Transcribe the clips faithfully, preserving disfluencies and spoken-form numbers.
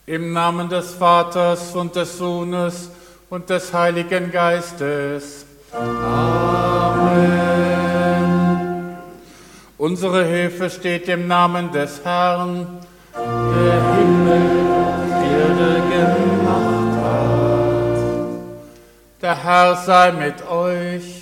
Im Namen des Vaters und des Sohnes und des Heiligen Geistes. Amen. Unsere Hilfe steht im Namen des Herrn, der Himmel und Erde gemacht hat. Der Herr sei mit euch.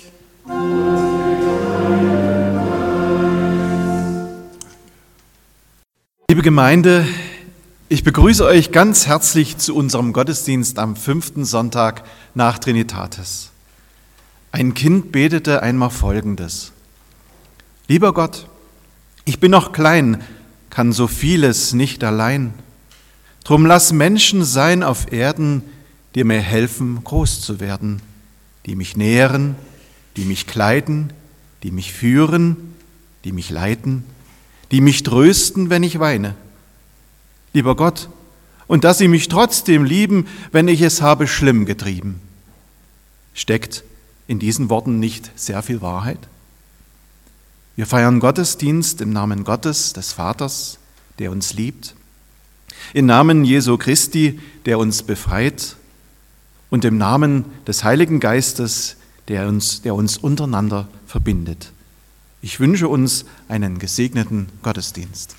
Liebe Gemeinde, ich begrüße euch ganz herzlich zu unserem Gottesdienst am fünften Sonntag nach Trinitatis. Ein Kind betete einmal Folgendes: Lieber Gott, ich bin noch klein, kann so vieles nicht allein. Drum lass Menschen sein auf Erden, die mir helfen, groß zu werden, die mich nähren, die mich kleiden, die mich führen, die mich leiten, die mich trösten, wenn ich weine. Lieber Gott, und dass sie mich trotzdem lieben, wenn ich es habe schlimm getrieben. Steckt in diesen Worten nicht sehr viel Wahrheit? Wir feiern Gottesdienst im Namen Gottes, des Vaters, der uns liebt, im Namen Jesu Christi, der uns befreit, und im Namen des Heiligen Geistes, der uns, der uns untereinander verbindet. Ich wünsche uns einen gesegneten Gottesdienst.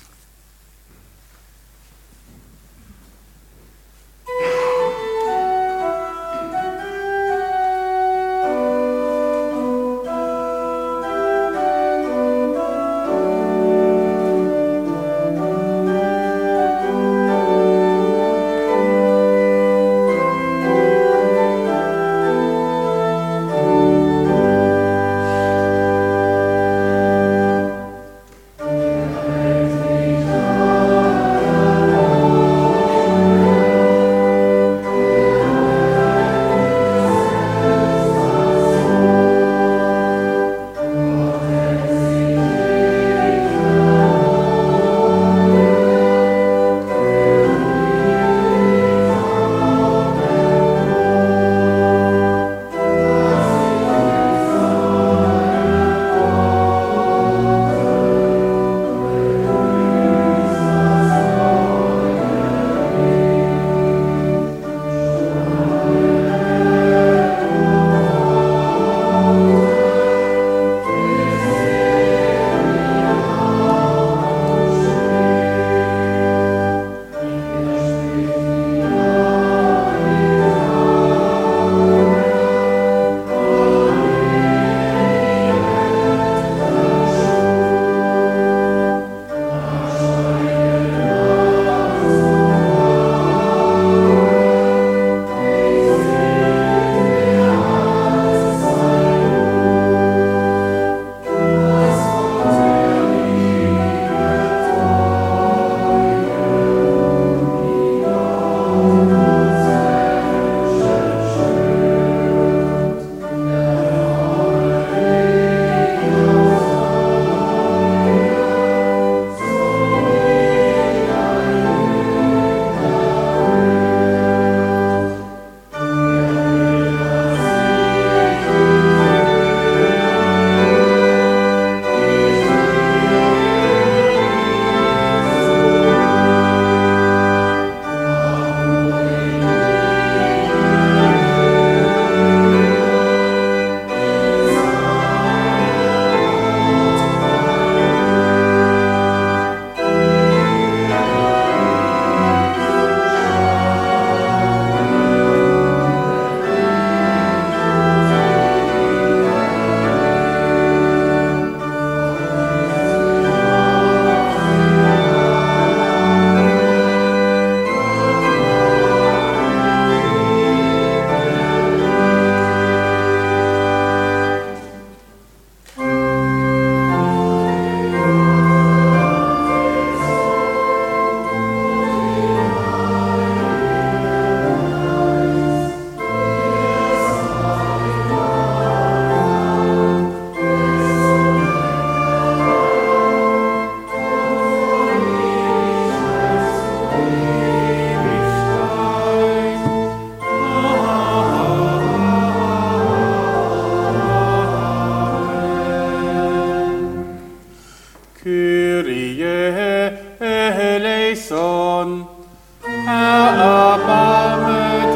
Kyrie eleison. erbarme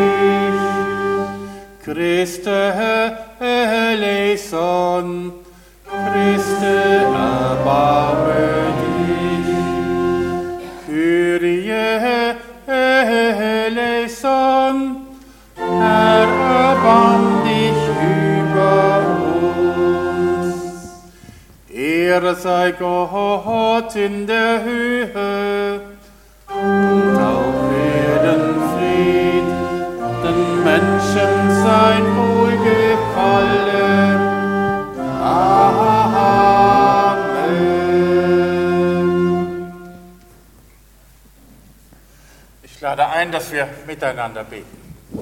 dich. Christe eleison, Christe erbarme dich. Kyrie eleison, Herr, erbarm dich über uns. Ehre sei Gott in der Höhe und auf Erden Fried, den Menschen sein Wohlgefallen. Amen. Ich lade ein, dass wir miteinander beten.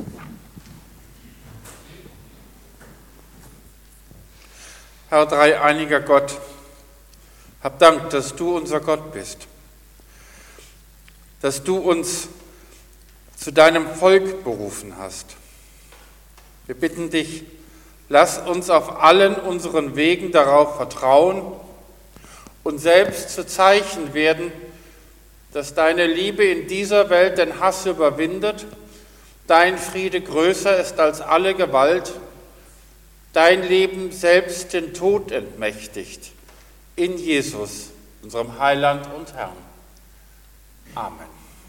Herr dreieiniger Gott, hab Dank, dass du unser Gott bist, dass du uns zu deinem Volk berufen hast. Wir bitten dich, lass uns auf allen unseren Wegen darauf vertrauen und selbst zu Zeichen werden, dass deine Liebe in dieser Welt den Hass überwindet, dein Friede größer ist als alle Gewalt, dein Leben selbst den Tod entmächtigt. In Jesus, unserem Heiland und Herrn. Amen.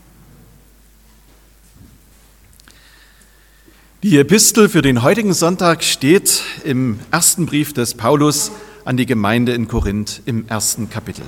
Die Epistel für den heutigen Sonntag steht im ersten Brief des Paulus an die Gemeinde in Korinth im ersten Kapitel.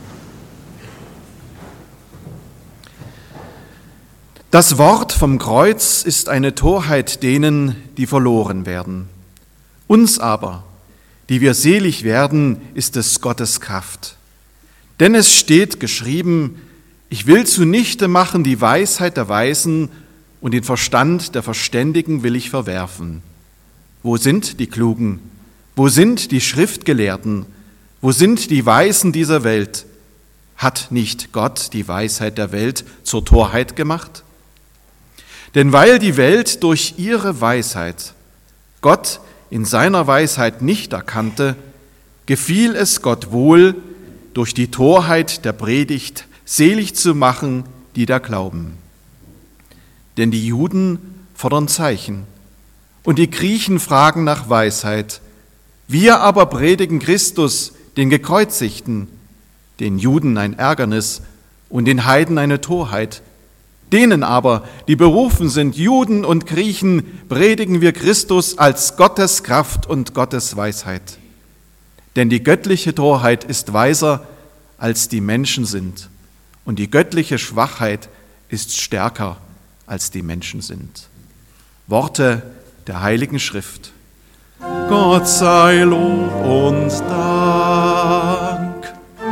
Das Wort vom Kreuz ist eine Torheit denen, die verloren werden. Uns aber, die wir selig werden, ist es Gottes Kraft. Denn es steht geschrieben, ich will zunichte machen die Weisheit der Weisen und den Verstand der Verständigen will ich verwerfen. Wo sind die Klugen? Wo sind die Schriftgelehrten? Wo sind die Weisen dieser Welt? Hat nicht Gott die Weisheit der Welt zur Torheit gemacht? Denn weil die Welt durch ihre Weisheit Gott in seiner Weisheit nicht erkannte, gefiel es Gott wohl, durch die Torheit der Predigt selig zu machen, die da glauben. Denn die Juden fordern Zeichen und die Griechen fragen nach Weisheit. Wir aber predigen Christus, den Gekreuzigten, den Juden ein Ärgernis und den Heiden eine Torheit. Denen aber, die berufen sind, Juden und Griechen, predigen wir Christus als Gottes Kraft und Gottes Weisheit. Denn die göttliche Torheit ist weiser, als die Menschen sind, und die göttliche Schwachheit ist stärker, als die Menschen sind. Worte der Heiligen Schrift. Gott sei Lob und Dank.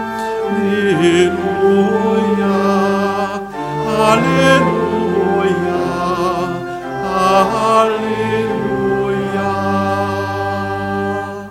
Halleluja, Halleluja, Halleluja.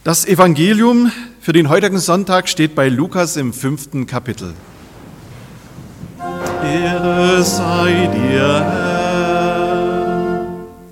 Das Evangelium für den heutigen Sonntag steht bei Lukas im fünften Kapitel. Ehre sei dir, Herr.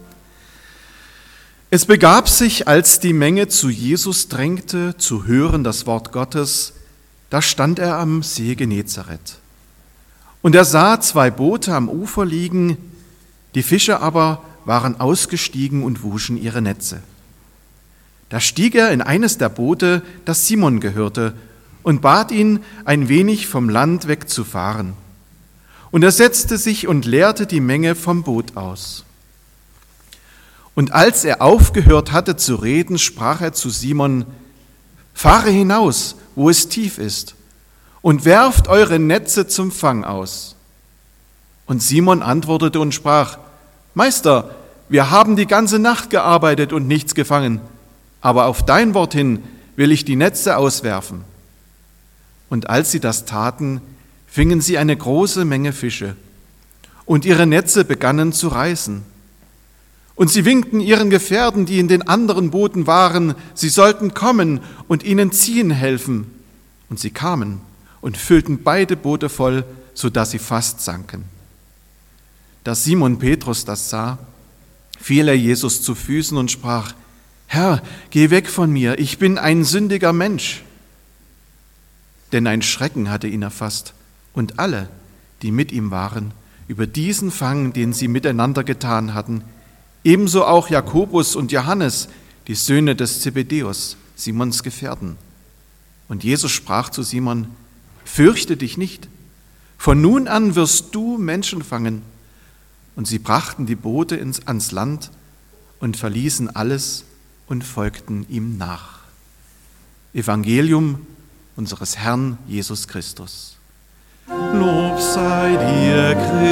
Es begab sich, als die Menge zu Jesus drängte, zu hören das Wort Gottes, da stand er am See Genezareth. Und er sah zwei Boote am Ufer liegen, die Fischer aber waren ausgestiegen und wuschen ihre Netze. Da stieg er in eines der Boote, das Simon gehörte, und bat ihn, ein wenig vom Land wegzufahren. Und er setzte sich und leerte die Menge vom Boot aus. Und als er aufgehört hatte zu reden, sprach er zu Simon: Fahre hinaus, wo es tief ist, und werft eure Netze zum Fang aus. Und Simon antwortete und sprach: Meister, wir haben die ganze Nacht gearbeitet und nichts gefangen, aber auf dein Wort hin will ich die Netze auswerfen. Und als sie das taten, fingen sie eine große Menge Fische, und ihre Netze begannen zu reißen. Und sie winkten ihren Gefährten, die in den anderen Booten waren, sie sollten kommen und ihnen ziehen helfen. Und sie kamen und füllten beide Boote voll, sodass sie fast sanken. Da Simon Petrus das sah, fiel er Jesus zu Füßen und sprach: Herr, geh weg von mir, ich bin ein sündiger Mensch. Denn ein Schrecken hatte ihn erfasst, und alle, die mit ihm waren, über diesen Fang, den sie miteinander getan hatten, ebenso auch Jakobus und Johannes, die Söhne des Zebedäus, Simons Gefährten. Und Jesus sprach zu Simon: Fürchte dich nicht, von nun an wirst du Menschen fangen. Und sie brachten die Boote ins, ans Land und verließen alles und folgten ihm nach. Evangelium unseres Herrn Jesus Christus. Lob sei dir,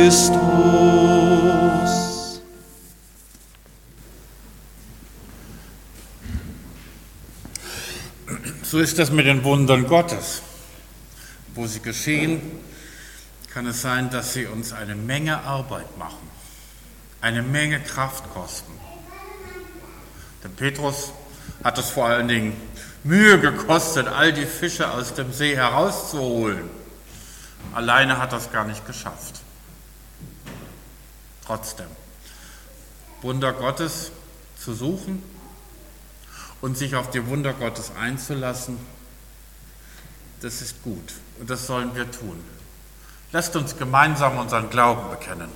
Christus. So ist das mit den Wundern Gottes. Wo sie geschehen, kann es sein, dass sie uns eine Menge Arbeit machen, eine Menge Kraft kosten. Denn Petrus hat es vor allen Dingen Mühe gekostet, all die Fische aus dem See herauszuholen. Alleine hat er es gar nicht geschafft. Trotzdem, Wunder Gottes zu suchen und sich auf die Wunder Gottes einzulassen, das ist gut und das sollen wir tun. Lasst uns gemeinsam unseren Glauben bekennen.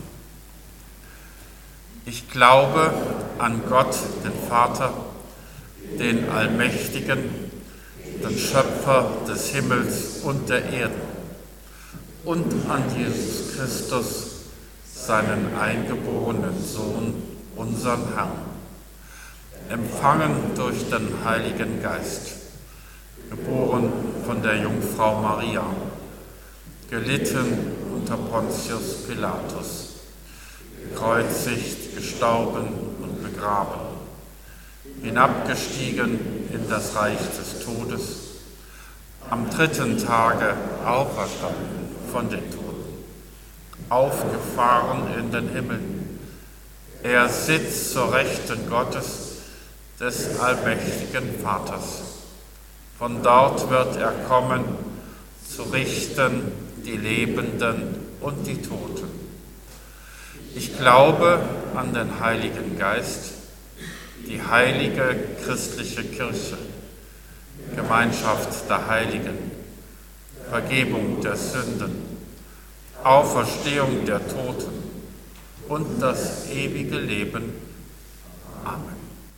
Ich glaube an Gott, den Vater, den Allmächtigen, den Schöpfer des Himmels und der Erde, und an Jesus Christus, seinen eingeborenen Sohn, unseren Herrn, empfangen durch den Heiligen Geist, geboren von der Jungfrau Maria, gelitten unter Pontius Pilatus, gekreuzigt, gestorben und begraben, hinabgestiegen in das Reich des Todes, am dritten Tage auferstanden von den Toten, aufgefahren in den Himmel. Er sitzt zur Rechten Gottes, des allmächtigen Vaters. Von dort wird er kommen, zu richten die Lebenden und die Toten. Ich glaube an den Heiligen Geist, die heilige christliche Kirche, Gemeinschaft der Heiligen, Vergebung der Sünden, Auferstehung der Toten und das ewige Leben. Amen.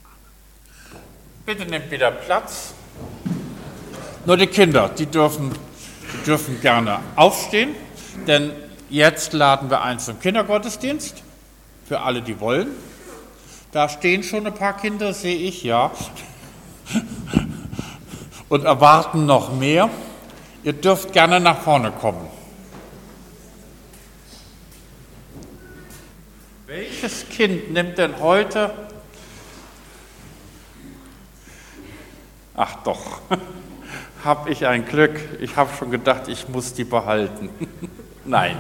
Bitte nehmt wieder Platz. Nur die Kinder, die dürfen, die dürfen gerne aufstehen, denn jetzt laden wir ein zum Kindergottesdienst, für alle, die wollen. Da stehen schon ein paar Kinder, sehe ich, ja, und erwarten noch mehr. Ihr dürft gerne nach vorne kommen. Welches Kind nimmt denn heute? Ach doch, habe ich ein Glück. Ich habe schon gedacht, ich muss die behalten. Nein.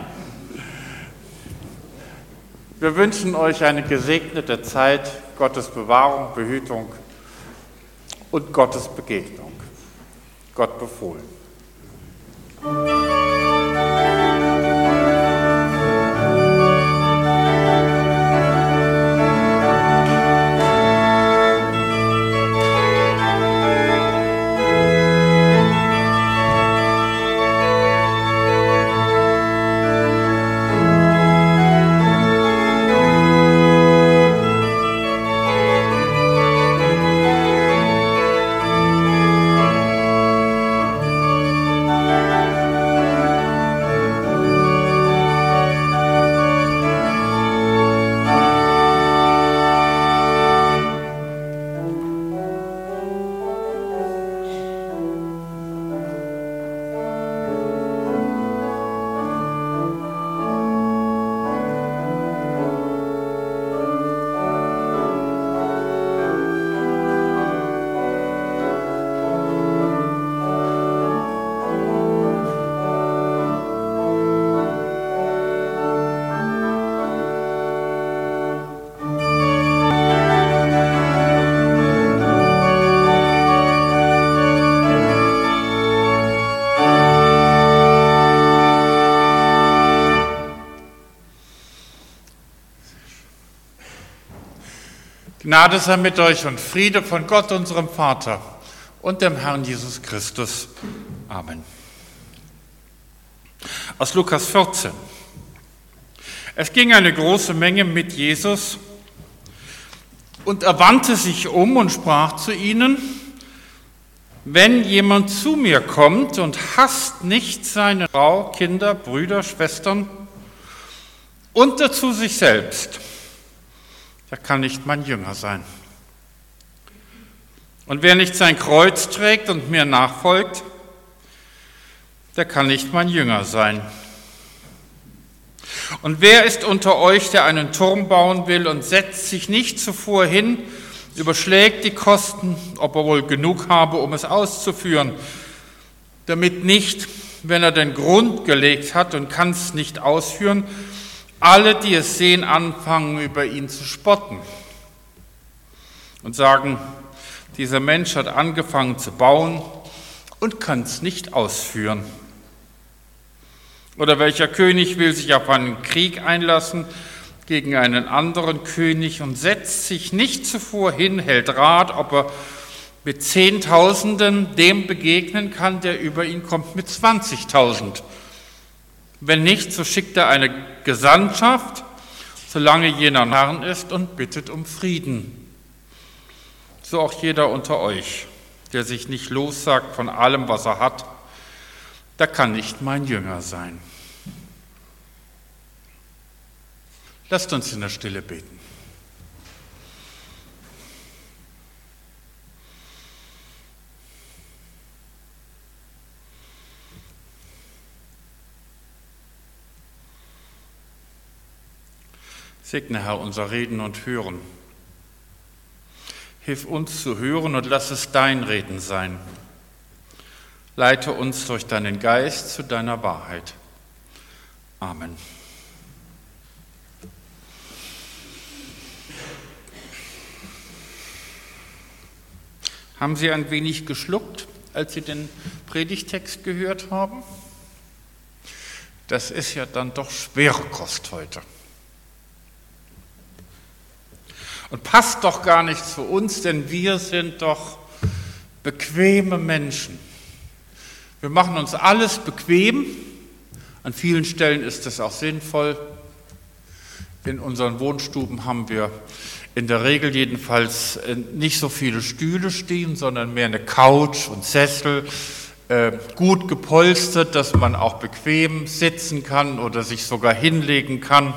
Wir wünschen euch eine gesegnete Zeit, Gottes Bewahrung, Behütung und Gottes Begegnung. Gott befohlen. Gnade sei mit euch und Friede von Gott, unserem Vater und dem Herrn Jesus Christus. Amen. Aus Lukas vierzehn. Es ging eine große Menge mit Jesus und er wandte sich um und sprach zu ihnen: Wenn jemand zu mir kommt und hasst nicht seine Frau, Kinder, Brüder, Schwestern und dazu sich selbst, der kann nicht mein Jünger sein. Und wer nicht sein Kreuz trägt und mir nachfolgt, der kann nicht mein Jünger sein. Und wer ist unter euch, der einen Turm bauen will und setzt sich nicht zuvor hin, überschlägt die Kosten, ob er wohl genug habe, um es auszuführen, damit nicht, wenn er den Grund gelegt hat und kann es nicht ausführen, alle, die es sehen, anfangen, über ihn zu spotten und sagen, dieser Mensch hat angefangen zu bauen und kann es nicht ausführen. Oder welcher König will sich auf einen Krieg einlassen gegen einen anderen König und setzt sich nicht zuvor hin, hält Rat, ob er mit Zehntausenden dem begegnen kann, der über ihn kommt mit zwanzigtausend. Wenn nicht, so schickt er eine Gesandtschaft, solange jener Herrn ist, und bittet um Frieden. So auch jeder unter euch, der sich nicht lossagt von allem, was er hat, der kann nicht mein Jünger sein. Lasst uns in der Stille beten. Segne, Herr, unser Reden und Hören. Hilf uns zu hören und lass es dein Reden sein. Leite uns durch deinen Geist zu deiner Wahrheit. Amen. Haben Sie ein wenig geschluckt, als Sie den Predigtext gehört haben? Das ist ja dann doch schwere Kost heute. Und passt doch gar nicht zu uns, denn wir sind doch bequeme Menschen. Wir machen uns alles bequem. An vielen Stellen ist es auch sinnvoll. In unseren Wohnstuben haben wir in der Regel jedenfalls nicht so viele Stühle stehen, sondern mehr eine Couch und Sessel, äh, gut gepolstert, dass man auch bequem sitzen kann oder sich sogar hinlegen kann.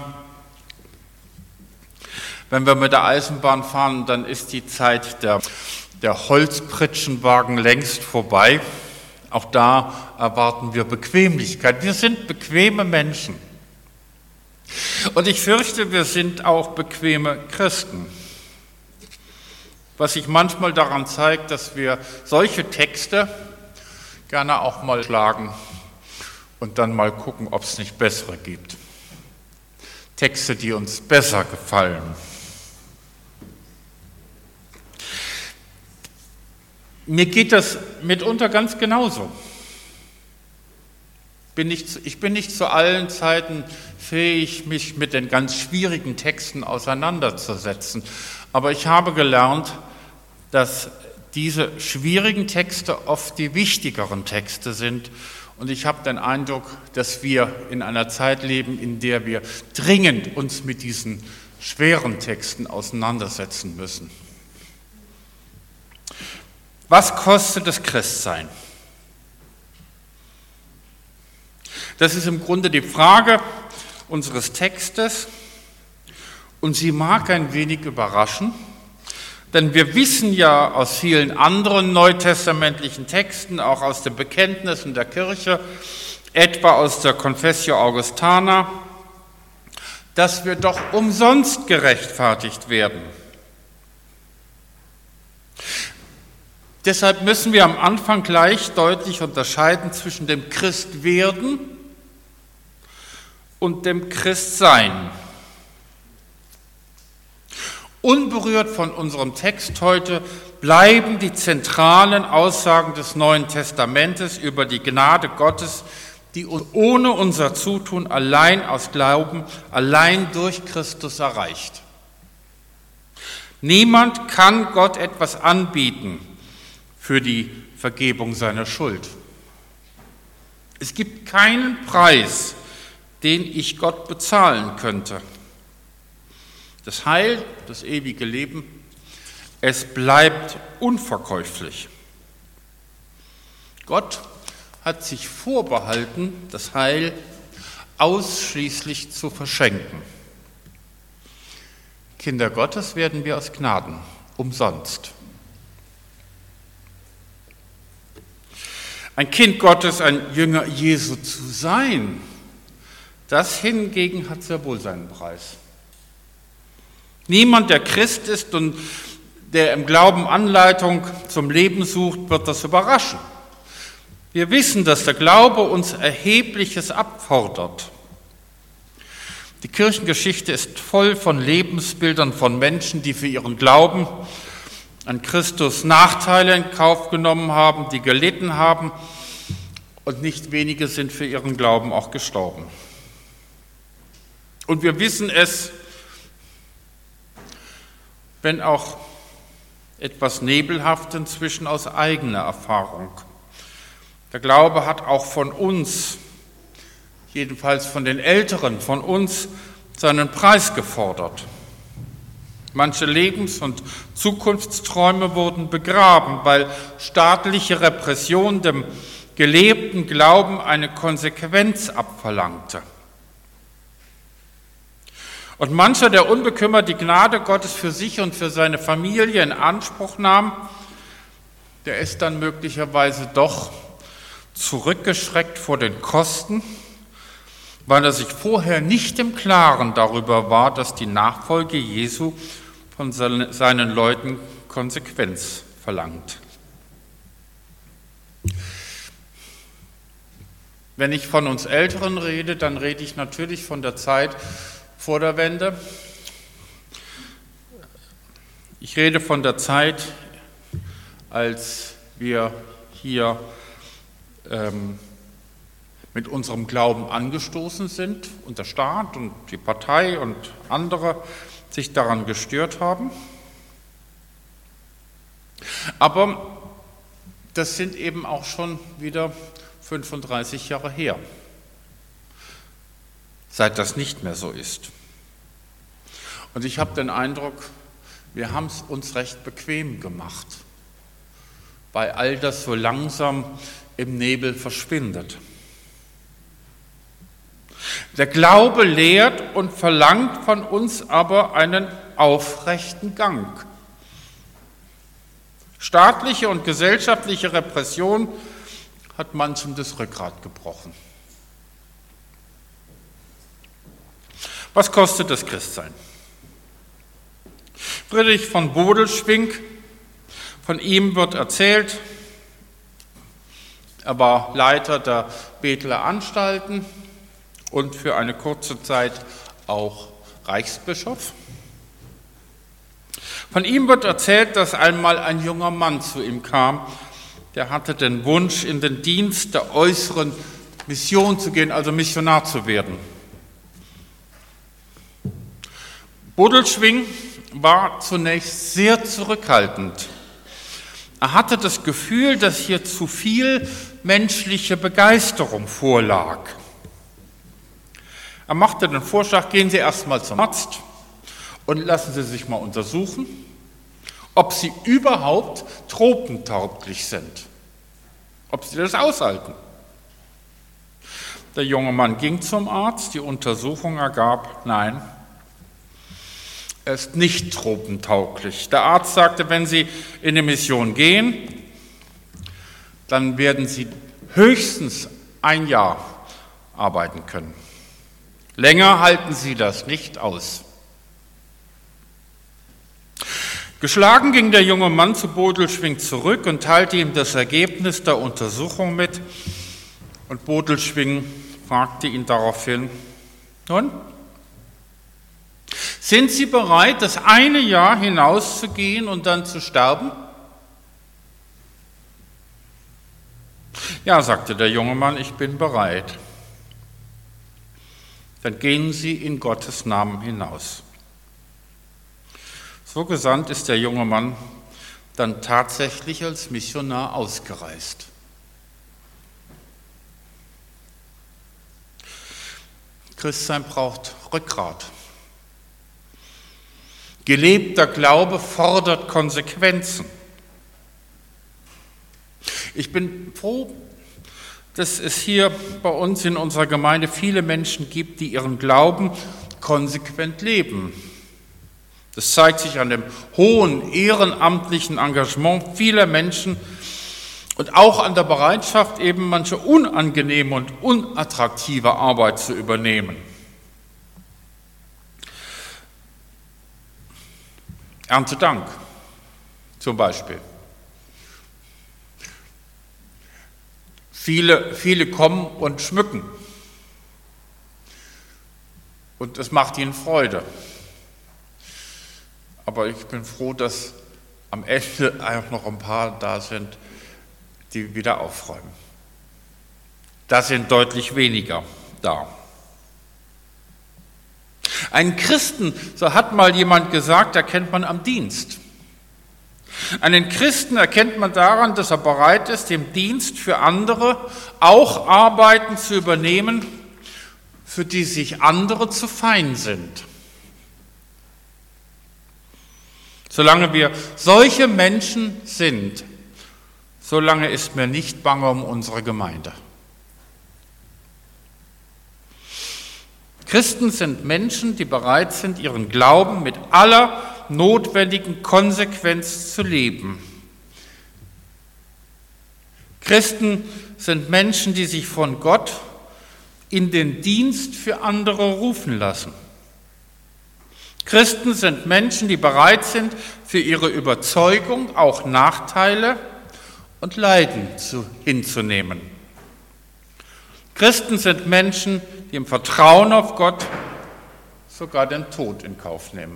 Wenn wir mit der Eisenbahn fahren, dann ist die Zeit der, der Holzpritschenwagen längst vorbei. Auch da erwarten wir Bequemlichkeit. Wir sind bequeme Menschen. Und ich fürchte, wir sind auch bequeme Christen. Was sich manchmal daran zeigt, dass wir solche Texte gerne auch mal schlagen und dann mal gucken, ob es nicht bessere gibt. Texte, die uns besser gefallen. Mir geht das mitunter ganz genauso. Bin nicht, ich bin nicht zu allen Zeiten fähig, mich mit den ganz schwierigen Texten auseinanderzusetzen. Aber ich habe gelernt, dass diese schwierigen Texte oft die wichtigeren Texte sind. Und ich habe den Eindruck, dass wir in einer Zeit leben, in der wir dringend uns mit diesen schweren Texten auseinandersetzen müssen. Was kostet das Christsein? Das ist im Grunde die Frage unseres Textes und sie mag ein wenig überraschen, denn wir wissen ja aus vielen anderen neutestamentlichen Texten, auch aus den Bekenntnissen der Kirche, etwa aus der Confessio Augustana, dass wir doch umsonst gerechtfertigt werden. Deshalb müssen wir am Anfang gleich deutlich unterscheiden zwischen dem Christwerden und dem Christsein. Unberührt von unserem Text heute bleiben die zentralen Aussagen des Neuen Testamentes über die Gnade Gottes, die uns ohne unser Zutun allein aus Glauben, allein durch Christus erreicht. Niemand kann Gott etwas anbieten für die Vergebung seiner Schuld. Es gibt keinen Preis, den ich Gott bezahlen könnte. Das Heil, das ewige Leben, es bleibt unverkäuflich. Gott hat sich vorbehalten, das Heil ausschließlich zu verschenken. Kinder Gottes werden wir aus Gnaden, umsonst. Ein Kind Gottes, ein Jünger Jesu zu sein, das hingegen hat sehr wohl seinen Preis. Niemand, der Christ ist und der im Glauben Anleitung zum Leben sucht, wird das überraschen. Wir wissen, dass der Glaube uns Erhebliches abfordert. Die Kirchengeschichte ist voll von Lebensbildern von Menschen, die für ihren Glauben an Christus Nachteile in Kauf genommen haben, die gelitten haben, und nicht wenige sind für ihren Glauben auch gestorben. Und wir wissen es, wenn auch etwas nebelhaft inzwischen, aus eigener Erfahrung. Der Glaube hat auch von uns, jedenfalls von den Älteren von uns, seinen Preis gefordert. Manche Lebens- und Zukunftsträume wurden begraben, weil staatliche Repression dem gelebten Glauben eine Konsequenz abverlangte. Und mancher, der unbekümmert die Gnade Gottes für sich und für seine Familie in Anspruch nahm, der ist dann möglicherweise doch zurückgeschreckt vor den Kosten, weil er sich vorher nicht im Klaren darüber war, dass die Nachfolge Jesu von seinen Leuten Konsequenz verlangt. Wenn ich von uns Älteren rede, dann rede ich natürlich von der Zeit vor der Wende. Ich rede von der Zeit, als wir hier ähm, mit unserem Glauben angestoßen sind und der Staat und die Partei und andere sich daran gestört haben. Aber das sind eben auch schon wieder fünfunddreißig Jahre her, seit das nicht mehr so ist. Und ich habe den Eindruck, wir haben es uns recht bequem gemacht, weil all das so langsam im Nebel verschwindet. Der Glaube lehrt und verlangt von uns aber einen aufrechten Gang. Staatliche und gesellschaftliche Repression hat manchem das Rückgrat gebrochen. Was kostet das Christsein? Friedrich von Bodelschwingh, von ihm wird erzählt, er war Leiter der Betheler Anstalten und für eine kurze Zeit auch Reichsbischof. Von ihm wird erzählt, dass einmal ein junger Mann zu ihm kam, der hatte den Wunsch, in den Dienst der äußeren Mission zu gehen, also Missionar zu werden. Bodelschwingh war zunächst sehr zurückhaltend. Er hatte das Gefühl, dass hier zu viel menschliche Begeisterung vorlag. Er machte den Vorschlag, gehen Sie erst mal zum Arzt und lassen Sie sich mal untersuchen, ob Sie überhaupt tropentauglich sind, ob Sie das aushalten. Der junge Mann ging zum Arzt, die Untersuchung ergab, nein, er ist nicht tropentauglich. Der Arzt sagte, wenn Sie in die Mission gehen, dann werden Sie höchstens ein Jahr arbeiten können. Länger halten Sie das nicht aus. Geschlagen ging der junge Mann zu Bodelschwingh zurück und teilte ihm das Ergebnis der Untersuchung mit. Und Bodelschwingh fragte ihn daraufhin, nun, sind Sie bereit, das eine Jahr hinauszugehen und dann zu sterben? Ja, sagte der junge Mann, ich bin bereit. Dann gehen Sie in Gottes Namen hinaus. So gesandt ist der junge Mann dann tatsächlich als Missionar ausgereist. Christsein braucht Rückgrat. Gelebter Glaube fordert Konsequenzen. Ich bin froh, dass es hier bei uns in unserer Gemeinde viele Menschen gibt, die ihren Glauben konsequent leben. Das zeigt sich an dem hohen ehrenamtlichen Engagement vieler Menschen und auch an der Bereitschaft, eben manche unangenehme und unattraktive Arbeit zu übernehmen. Erntedank zum Beispiel. Viele, viele kommen und schmücken. Und es macht ihnen Freude. Aber ich bin froh, dass am Ende auch noch ein paar da sind, die wieder aufräumen. Da sind deutlich weniger da. Einen Christen, so hat mal jemand gesagt, erkennt man am Dienst. Einen Christen erkennt man daran, dass er bereit ist, im Dienst für andere auch Arbeiten zu übernehmen, für die sich andere zu fein sind. Solange wir solche Menschen sind, solange ist mir nicht bange um unsere Gemeinde. Christen sind Menschen, die bereit sind, ihren Glauben mit aller notwendigen Konsequenz zu leben. Christen sind Menschen, die sich von Gott in den Dienst für andere rufen lassen. Christen sind Menschen, die bereit sind, für ihre Überzeugung auch Nachteile und Leiden zu, hinzunehmen. Christen sind Menschen, die im Vertrauen auf Gott sogar den Tod in Kauf nehmen.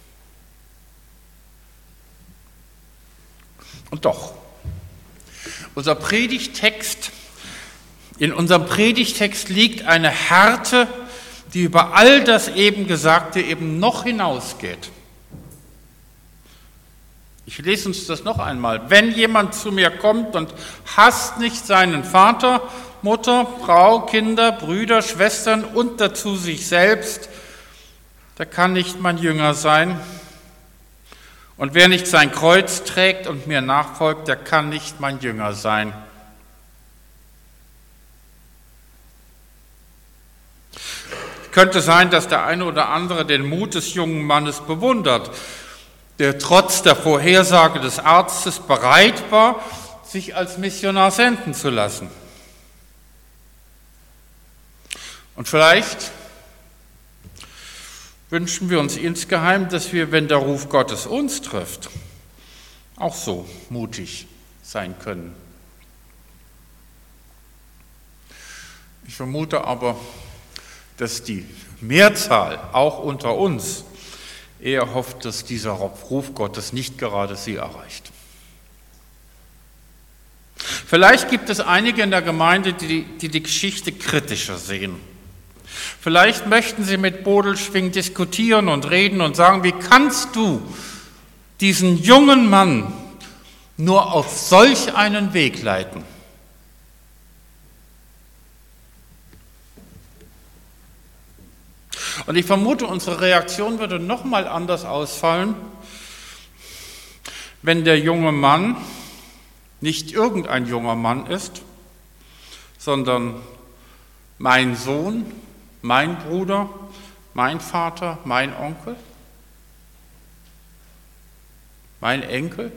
Und doch, unser Predigtext, in unserem Predigtext liegt eine Härte, die über all das eben Gesagte eben noch hinausgeht. Ich lese uns das noch einmal. Wenn jemand zu mir kommt und hasst nicht seinen Vater, Mutter, Frau, Kinder, Brüder, Schwestern und dazu sich selbst, der kann nicht mein Jünger sein. Und wer nicht sein Kreuz trägt und mir nachfolgt, der kann nicht mein Jünger sein. Könnte sein, dass der eine oder andere den Mut des jungen Mannes bewundert, der trotz der Vorhersage des Arztes bereit war, sich als Missionar senden zu lassen. Und vielleicht wünschen wir uns insgeheim, dass wir, wenn der Ruf Gottes uns trifft, auch so mutig sein können. Ich vermute aber, dass die Mehrzahl auch unter uns Er hofft, dass dieser Ruf Gottes nicht gerade sie erreicht. Vielleicht gibt es einige in der Gemeinde, die die, die Geschichte kritischer sehen. Vielleicht möchten sie mit Bodelschwing diskutieren und reden und sagen, wie kannst du diesen jungen Mann nur auf solch einen Weg leiten? Und ich vermute, unsere Reaktion würde noch mal anders ausfallen, wenn der junge Mann nicht irgendein junger Mann ist, sondern mein Sohn, mein Bruder, mein Vater, mein Onkel, mein Enkel.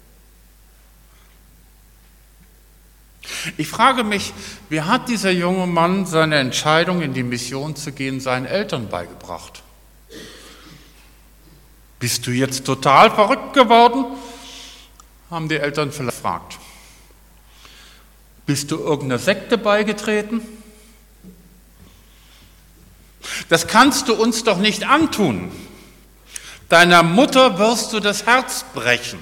Ich frage mich, wie hat dieser junge Mann seine Entscheidung, in die Mission zu gehen, seinen Eltern beigebracht? Bist du jetzt total verrückt geworden? Haben die Eltern vielleicht gefragt. Bist du irgendeiner Sekte beigetreten? Das kannst du uns doch nicht antun. Deiner Mutter wirst du das Herz brechen.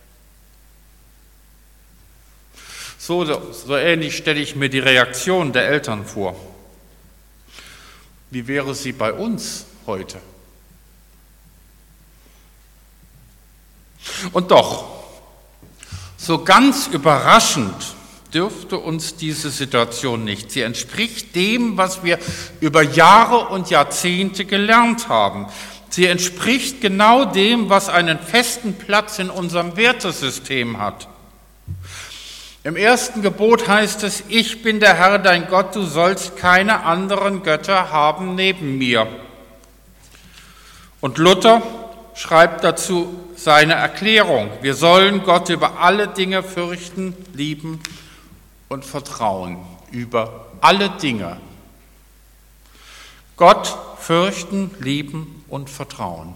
So, so ähnlich stelle ich mir die Reaktion der Eltern vor. Wie wäre sie bei uns heute? Und doch, so ganz überraschend dürfte uns diese Situation nicht. Sie entspricht dem, was wir über Jahre und Jahrzehnte gelernt haben. Sie entspricht genau dem, was einen festen Platz in unserem Wertesystem hat. Im ersten Gebot heißt es, ich bin der Herr, dein Gott, du sollst keine anderen Götter haben neben mir. Und Luther schreibt dazu seine Erklärung, wir sollen Gott über alle Dinge fürchten, lieben und vertrauen, über alle Dinge. Gott fürchten, lieben und vertrauen.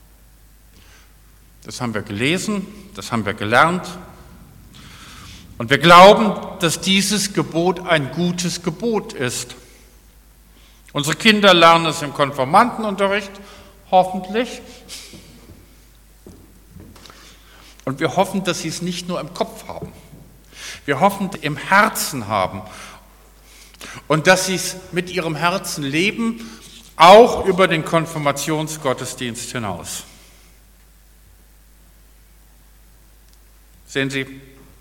Das haben wir gelesen, das haben wir gelernt. Und wir glauben, dass dieses Gebot ein gutes Gebot ist. Unsere Kinder lernen es im Konfirmandenunterricht, hoffentlich. Und wir hoffen, dass sie es nicht nur im Kopf haben. Wir hoffen, im Herzen haben. Und dass sie es mit ihrem Herzen leben, auch über den Konfirmationsgottesdienst hinaus. Sehen Sie,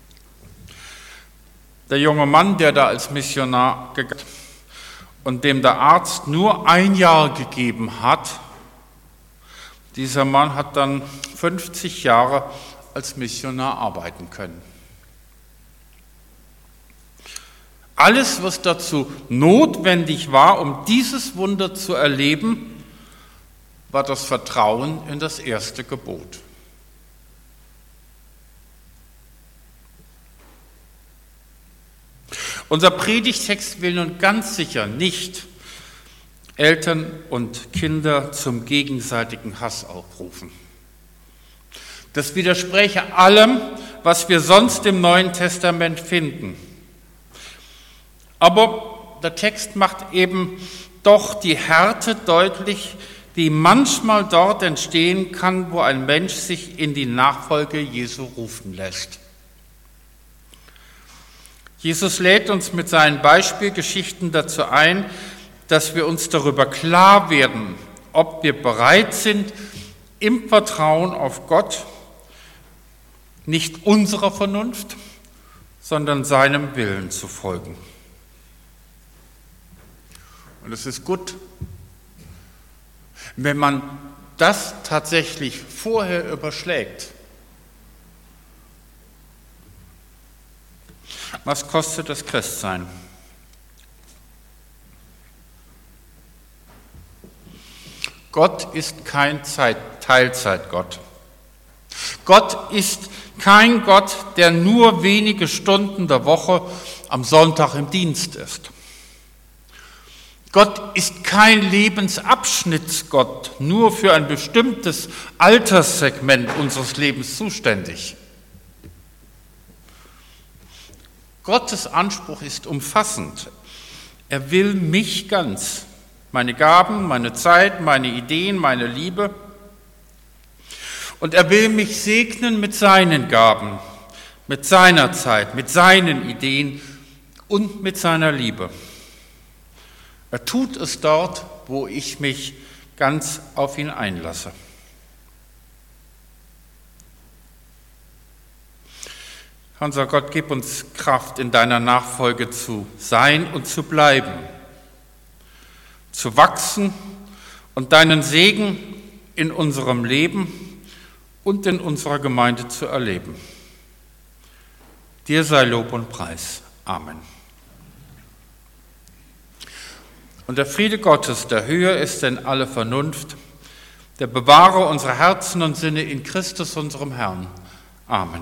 der junge Mann, der da als Missionar gegangen ist und dem der Arzt nur ein Jahr gegeben hat, dieser Mann hat dann fünfzig Jahre als Missionar arbeiten können. Alles, was dazu notwendig war, um dieses Wunder zu erleben, war das Vertrauen in das erste Gebot. Unser Predigtext will nun ganz sicher nicht Eltern und Kinder zum gegenseitigen Hass aufrufen. Das widerspräche allem, was wir sonst im Neuen Testament finden. Aber der Text macht eben doch die Härte deutlich, die manchmal dort entstehen kann, wo ein Mensch sich in die Nachfolge Jesu rufen lässt. Jesus lädt uns mit seinen Beispielgeschichten dazu ein, dass wir uns darüber klar werden, ob wir bereit sind, im Vertrauen auf Gott nicht unserer Vernunft, sondern seinem Willen zu folgen. Und es ist gut, wenn man das tatsächlich vorher überschlägt. Was kostet das Christsein? Gott ist kein Zeit- Teilzeitgott. Gott ist kein Gott, der nur wenige Stunden der Woche am Sonntag im Dienst ist. Gott ist kein Lebensabschnittsgott, nur für ein bestimmtes Alterssegment unseres Lebens zuständig. Gottes Anspruch ist umfassend. Er will mich ganz, meine Gaben, meine Zeit, meine Ideen, meine Liebe. Und er will mich segnen mit seinen Gaben, mit seiner Zeit, mit seinen Ideen und mit seiner Liebe. Er tut es dort, wo ich mich ganz auf ihn einlasse. Unser Gott, gib uns Kraft, in deiner Nachfolge zu sein und zu bleiben, zu wachsen und deinen Segen in unserem Leben und in unserer Gemeinde zu erleben. Dir sei Lob und Preis. Amen. Und der Friede Gottes, der höher ist denn alle Vernunft, der bewahre unsere Herzen und Sinne in Christus, unserem Herrn. Amen.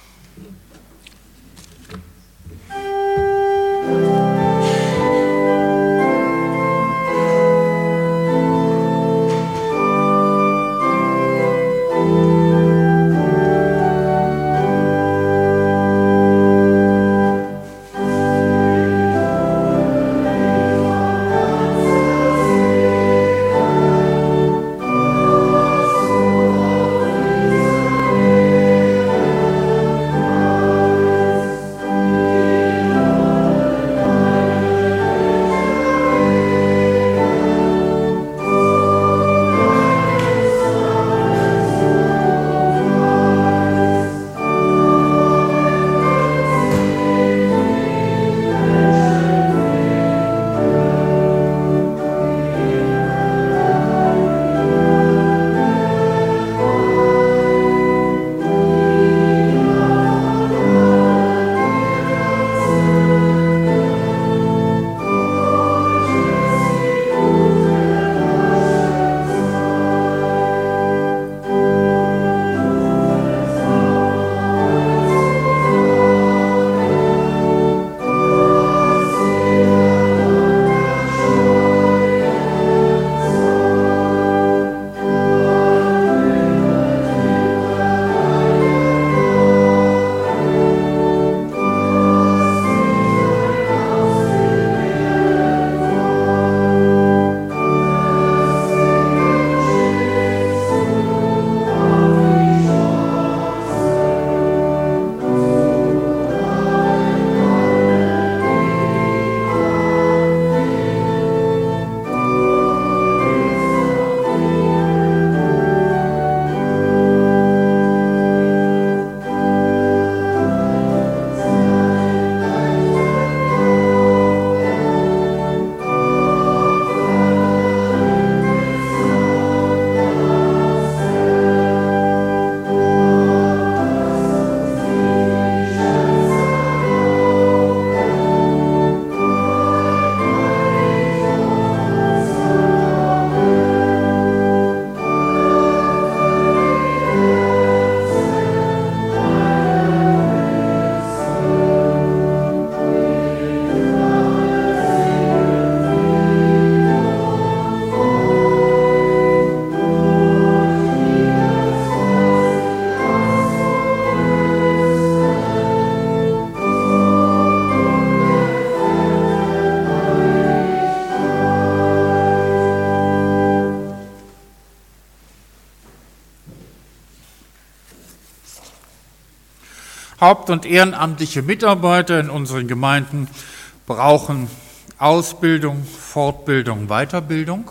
Haupt- und ehrenamtliche Mitarbeiter in unseren Gemeinden brauchen Ausbildung, Fortbildung, Weiterbildung.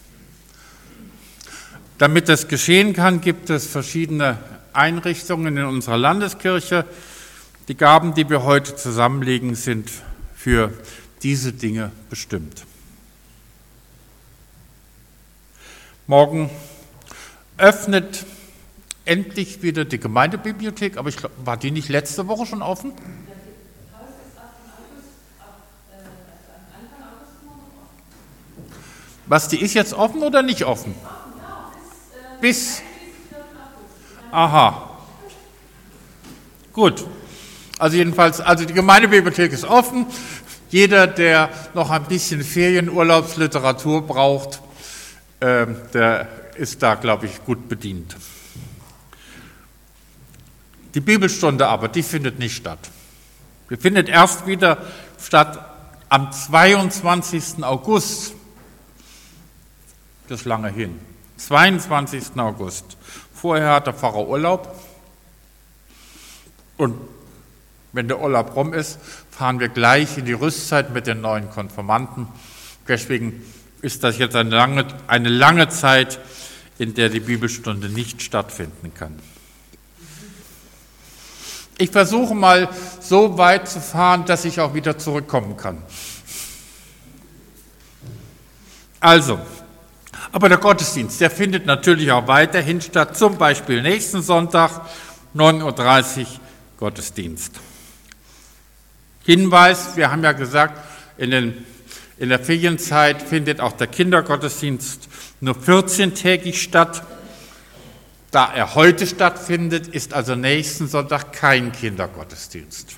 Damit das geschehen kann, gibt es verschiedene Einrichtungen in unserer Landeskirche. Die Gaben, die wir heute zusammenlegen, sind für diese Dinge bestimmt. Morgen öffnet endlich wieder die Gemeindebibliothek, aber ich glaub, war die nicht letzte Woche schon offen? Was, die ist jetzt offen oder nicht offen? Bis. Aha. Gut. Also jedenfalls, also die Gemeindebibliothek ist offen. Jeder, der noch ein bisschen Ferienurlaubsliteratur braucht, äh, der ist da, glaube ich, gut bedient. Die Bibelstunde aber, die findet nicht statt. Die findet erst wieder statt am zweiundzwanzigsten August. Das ist lange hin. zweiundzwanzigsten August. Vorher hat der Pfarrer Urlaub. Und wenn der Urlaub rum ist, fahren wir gleich in die Rüstzeit mit den neuen Konfirmanden. Deswegen ist das jetzt eine lange, eine lange Zeit, in der die Bibelstunde nicht stattfinden kann. Ich versuche mal so weit zu fahren, dass ich auch wieder zurückkommen kann. Also, aber der Gottesdienst, der findet natürlich auch weiterhin statt, zum Beispiel nächsten Sonntag, neun Uhr dreißig Gottesdienst. Hinweis, wir haben ja gesagt, in, den, in der Ferienzeit findet auch der Kindergottesdienst nur vierzehntägig statt. Da er heute stattfindet, ist also nächsten Sonntag kein Kindergottesdienst.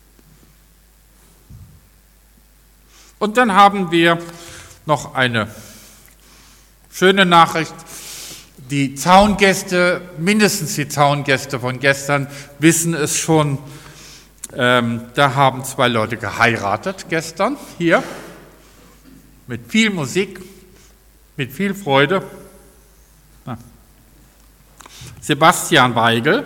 Und dann haben wir noch eine schöne Nachricht. Die Zaungäste, mindestens die Zaungäste von gestern, wissen es schon. Ähm, da haben zwei Leute geheiratet gestern hier. Mit viel Musik, mit viel Freude. Na. Sebastian Weigel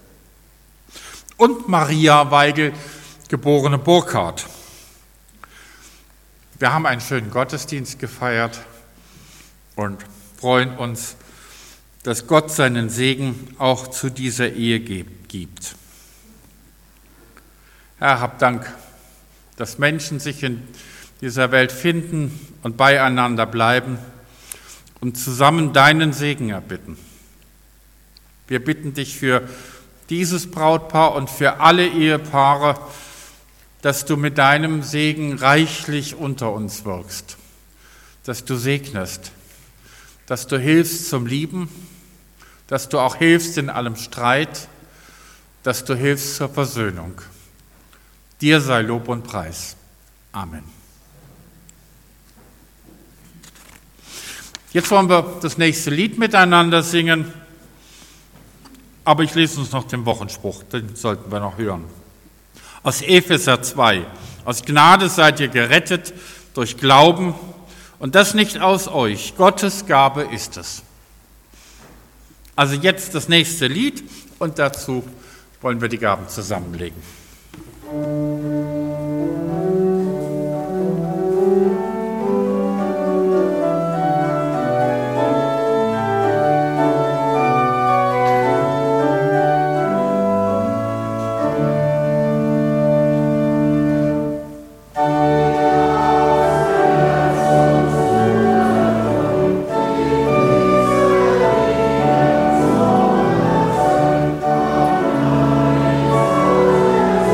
und Maria Weigel, geborene Burkhardt. Wir haben einen schönen Gottesdienst gefeiert und freuen uns, dass Gott seinen Segen auch zu dieser Ehe gibt. Herr, hab Dank, dass Menschen sich in dieser Welt finden und beieinander bleiben und zusammen deinen Segen erbitten. Wir bitten dich für dieses Brautpaar und für alle Ehepaare, dass du mit deinem Segen reichlich unter uns wirkst, dass du segnest, dass du hilfst zum Lieben, dass du auch hilfst in allem Streit, dass du hilfst zur Versöhnung. Dir sei Lob und Preis. Amen. Jetzt wollen wir das nächste Lied miteinander singen, aber ich lese uns noch den Wochenspruch, den sollten wir noch hören. Aus Epheser zwei. Aus Gnade seid ihr gerettet durch Glauben und das nicht aus euch. Gottes Gabe ist es. Also jetzt das nächste Lied und dazu wollen wir die Gaben zusammenlegen. Amen.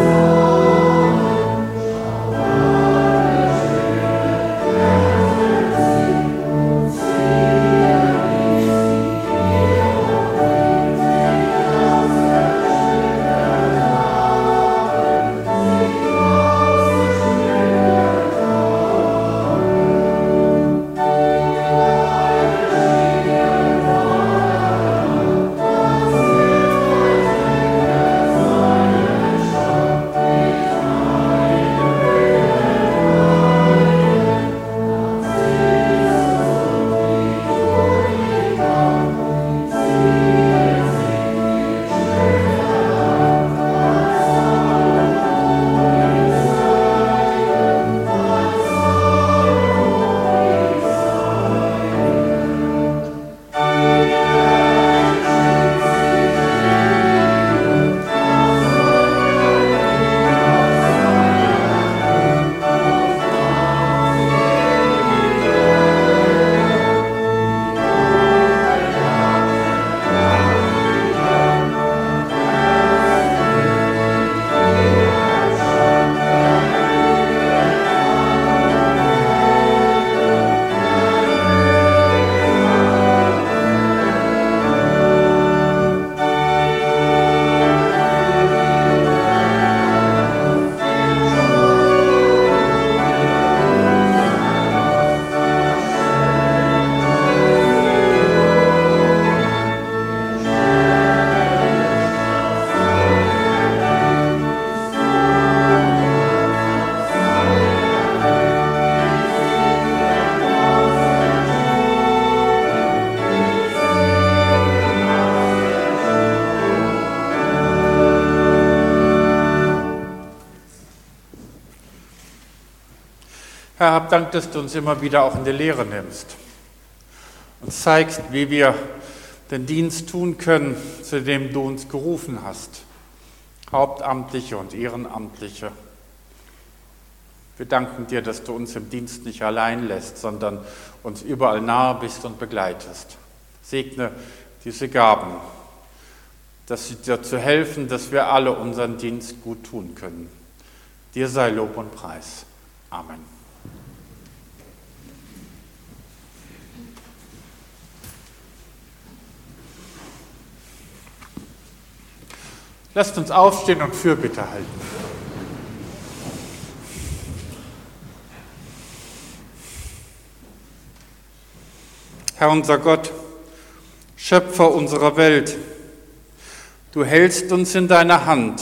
Herr, hab Dank, dass du uns immer wieder auch in die Lehre nimmst und zeigst, wie wir den Dienst tun können, zu dem du uns gerufen hast, Hauptamtliche und Ehrenamtliche. Wir danken dir, dass du uns im Dienst nicht allein lässt, sondern uns überall nahe bist und begleitest. Segne diese Gaben, dass sie dir zu helfen, dass wir alle unseren Dienst gut tun können. Dir sei Lob und Preis. Amen. Lasst uns aufstehen und Fürbitte halten. Herr unser Gott, Schöpfer unserer Welt, du hältst uns in deiner Hand.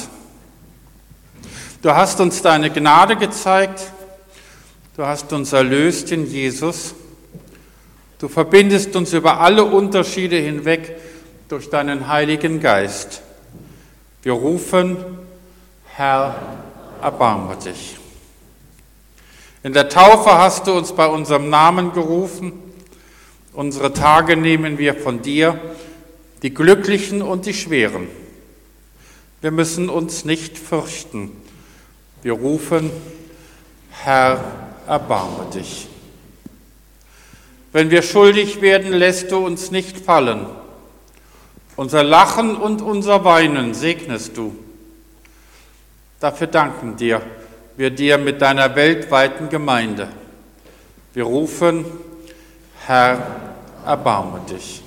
Du hast uns deine Gnade gezeigt, du hast uns erlöst in Jesus. Du verbindest uns über alle Unterschiede hinweg durch deinen Heiligen Geist. Wir rufen, Herr, erbarme dich. In der Taufe hast du uns bei unserem Namen gerufen. Unsere Tage nehmen wir von dir, die Glücklichen und die Schweren. Wir müssen uns nicht fürchten. Wir rufen, Herr, erbarme dich. Wenn wir schuldig werden, lässt du uns nicht fallen. Unser Lachen und unser Weinen segnest du. Dafür danken dir, wir dir mit deiner weltweiten Gemeinde. Wir rufen, Herr, erbarme dich.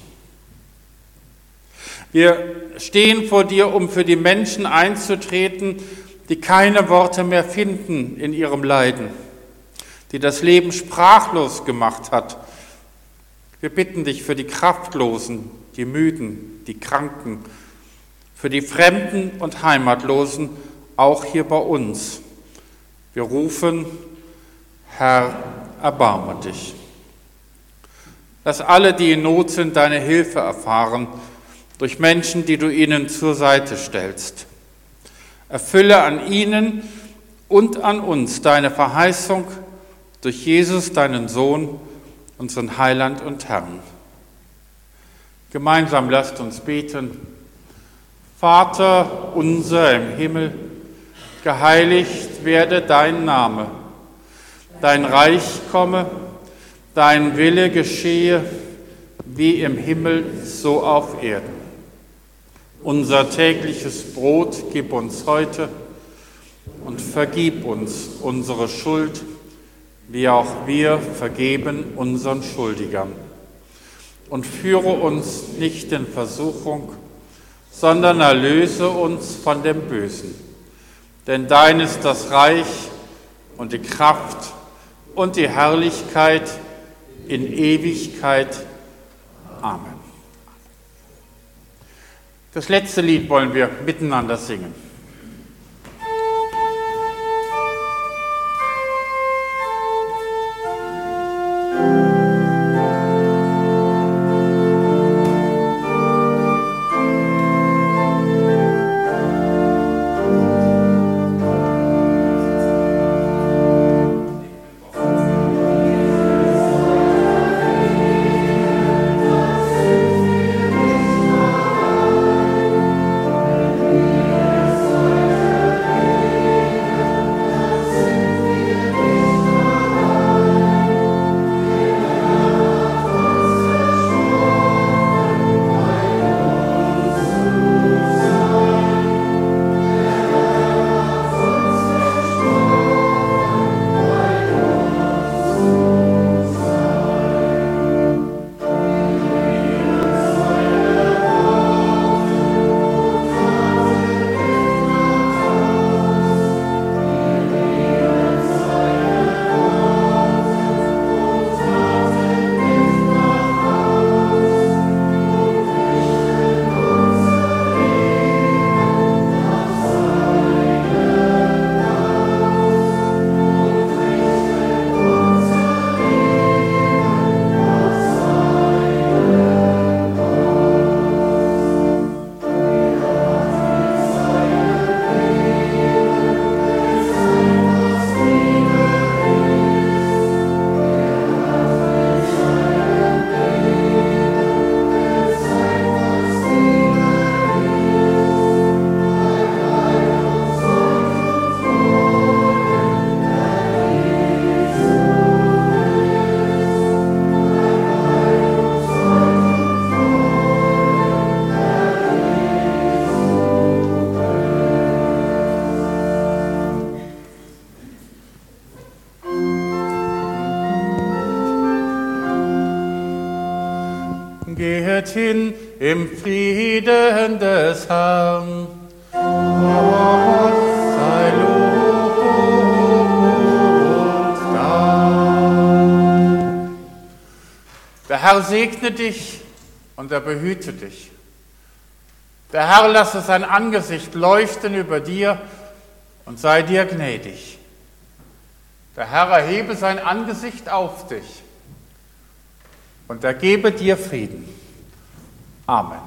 Wir stehen vor dir, um für die Menschen einzutreten, die keine Worte mehr finden in ihrem Leiden, die das Leben sprachlos gemacht hat. Wir bitten dich für die Kraftlosen, die Müden, die Kranken, für die Fremden und Heimatlosen, auch hier bei uns. Wir rufen, Herr, erbarme dich. Lass alle, die in Not sind, deine Hilfe erfahren, durch Menschen, die du ihnen zur Seite stellst. Erfülle an ihnen und an uns deine Verheißung durch Jesus, deinen Sohn, unseren Heiland und Herrn. Gemeinsam lasst uns beten. Vater unser im Himmel, geheiligt werde dein Name. Dein Reich komme, dein Wille geschehe, wie im Himmel, so auf Erden. Unser tägliches Brot gib uns heute und vergib uns unsere Schuld, wie auch wir vergeben unseren Schuldigern. Und führe uns nicht in Versuchung, sondern erlöse uns von dem Bösen. Denn dein ist das Reich und die Kraft und die Herrlichkeit in Ewigkeit. Amen. Das letzte Lied wollen wir miteinander singen. Amen. hin im Frieden des Herrn. Gott sei Lob und Dank. Der Herr segne dich und er behüte dich. Der Herr lasse sein Angesicht leuchten über dir und sei dir gnädig. Der Herr erhebe sein Angesicht auf dich und er gebe dir Frieden. Amen.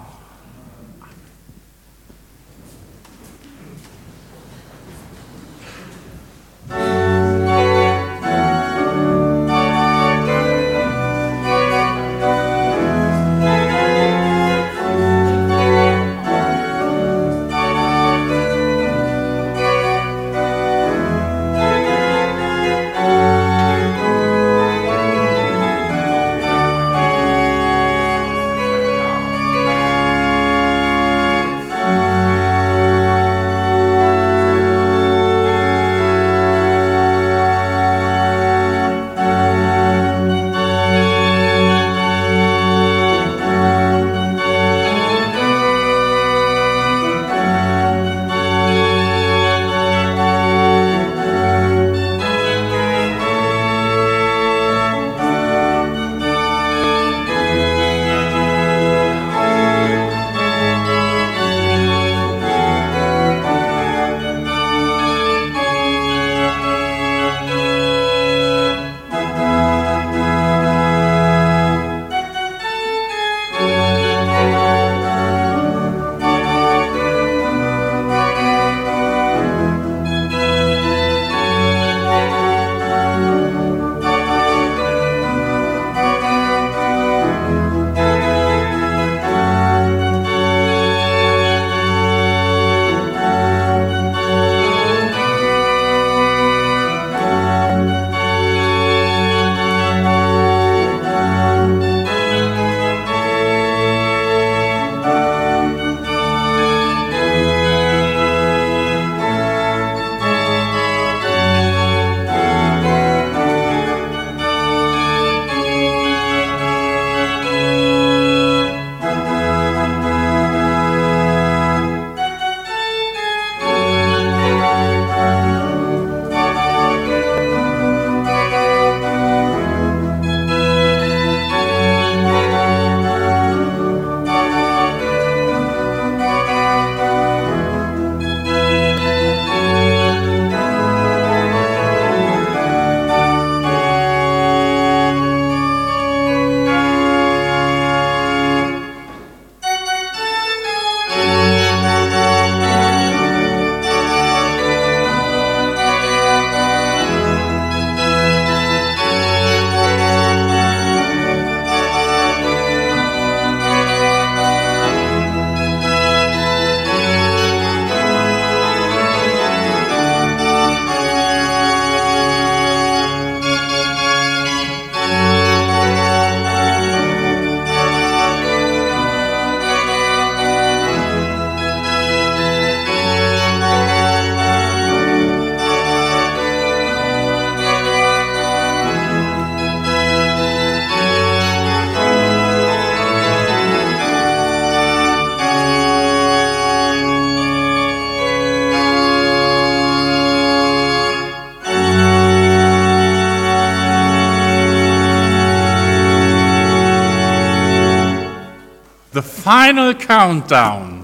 The final countdown,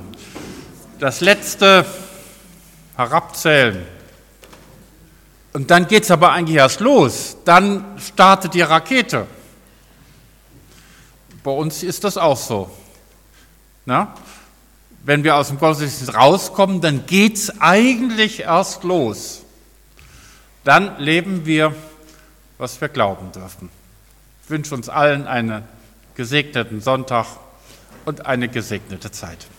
das letzte Herabzählen. Und dann geht es aber eigentlich erst los. Dann startet die Rakete. Bei uns ist das auch so. Na? Wenn wir aus dem Gottesdienst rauskommen, dann geht es eigentlich erst los. Dann leben wir, was wir glauben dürfen. Ich wünsche uns allen einen gesegneten Sonntag und eine gesegnete Zeit.